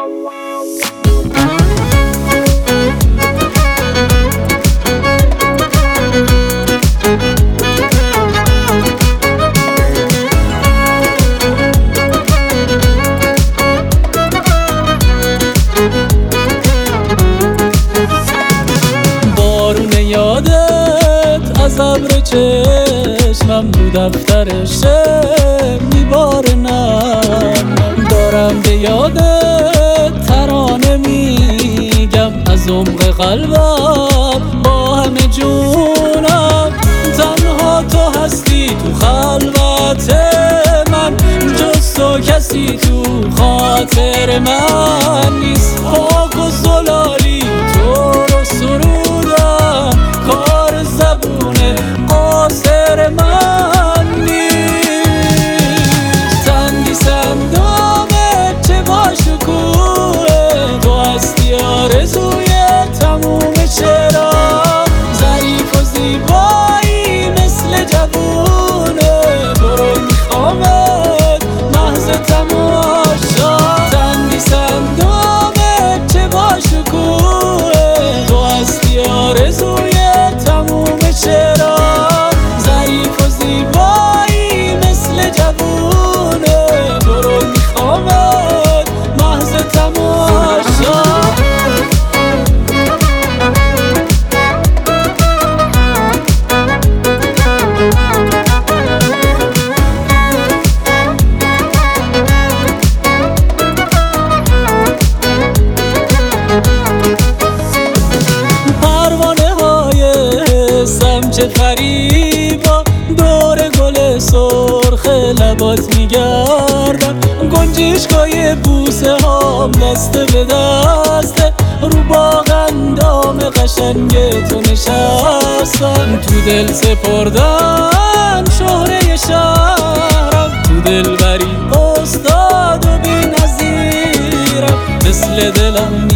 یادت از ابر چشمم رو دفتر شعر میبارنم. دارم به یادت ترانه میگم از عمق قلبم با همه جونم. تنها تو هستی تو خلوت من، جز تو کسی تو خاطر من نیست. پاک و زلالی تو رو سرودم، کار زبون قاصر من نیست. تندی سندامه چه باشکوه، تو هستی آرزوی تموم چرا. ظریف و زیبایی مثل جوونه، تو رو میخوامت محض تماشا. تندی سندامه چه باشکوه، تو هستی آرزوی تموم چرا. ظریف و زیبایی مثل جوونه، تو رو میخوامت محض تماشا. چه فریبا دور گل سرخ لبات میگردم. گنجشکای بوسه هام دسته به دسته، رو باغ اندام قشنگ تو نشستم. تو دل سپردم شهره شهرم، تو دل بری استاد و بی نظیرم. مثل دلم